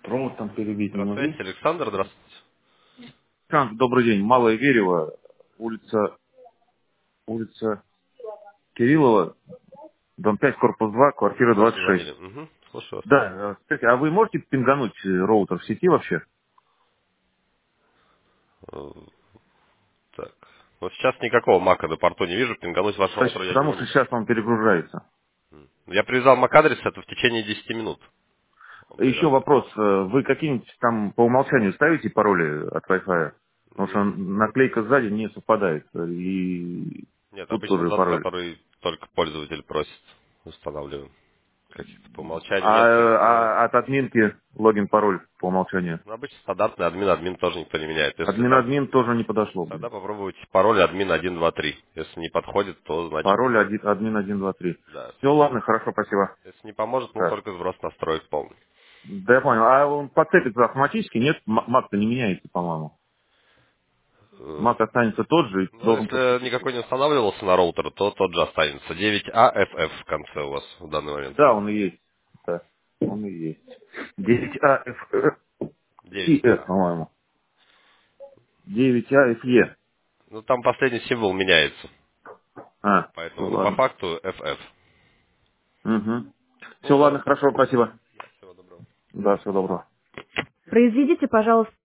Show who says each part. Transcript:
Speaker 1: Провод там перебить не
Speaker 2: Здравствуйте,
Speaker 1: могли.
Speaker 2: Александр, здравствуйте.
Speaker 1: Добрый день. Малое Верево, улица Кириллова, дом 5, корпус 2, квартира
Speaker 2: Раньше
Speaker 1: 26.
Speaker 2: звонили. Угу, слушаю вас.
Speaker 1: Да, кстати, а вы можете пингануть роутер в сети вообще?
Speaker 2: Э, Так. Вот сейчас никакого мака на порту не вижу, пингануть ваш роутер я не
Speaker 1: Потому что
Speaker 2: могу.
Speaker 1: сейчас он перегружается.
Speaker 2: Я привязал MAC-адрес, это в течение 10 минут. Он
Speaker 1: Еще
Speaker 2: привязывает.
Speaker 1: вопрос. Вы какие-нибудь там по умолчанию ставите пароли от Wi-Fi? Потому что
Speaker 2: М,
Speaker 1: наклейка сзади не совпадает. И
Speaker 2: Нет,
Speaker 1: тут
Speaker 2: обычно
Speaker 1: тоже
Speaker 2: тот,
Speaker 1: пароль.
Speaker 2: который только пользователь просит, устанавливаем. Каких-то по умолчанию
Speaker 1: А,
Speaker 2: нет, то есть,
Speaker 1: от админки логин-пароль по умолчанию?
Speaker 2: ну, обычно стандартный админ тоже никто не меняет. Если там,
Speaker 1: Админ-админ тоже не подошло, блин.
Speaker 2: тогда попробуйте пароль админ 123. Если не подходит, то значит,
Speaker 1: Пароль админ 123.
Speaker 2: да.
Speaker 1: Все, ладно, хорошо, спасибо.
Speaker 2: Если не поможет, ну
Speaker 1: Так.
Speaker 2: только сброс настроек полный.
Speaker 1: Да я понял. А он подцепится автоматически? Нет, мат-то не меняется, по-моему.
Speaker 2: Э,
Speaker 1: Мат останется тот же и
Speaker 2: Ну,
Speaker 1: должен
Speaker 2: если
Speaker 1: подцепиться.
Speaker 2: никакой не устанавливался на роутер, то тот же останется. 9AFF в конце у вас в данный момент.
Speaker 1: Да, он и есть. Да, он и есть. 9AF,
Speaker 2: 9А.
Speaker 1: по-моему. 9AFE.
Speaker 2: Ну, там последний символ меняется.
Speaker 1: А, все,
Speaker 2: Поэтому, ну, по
Speaker 1: ладно.
Speaker 2: факту FF.
Speaker 1: Угу. Все,
Speaker 2: Ну,
Speaker 1: ладно,
Speaker 2: да.
Speaker 1: хорошо, спасибо.
Speaker 2: Да, всего доброго.
Speaker 1: Да, всего доброго.
Speaker 3: Произведите, пожалуйста,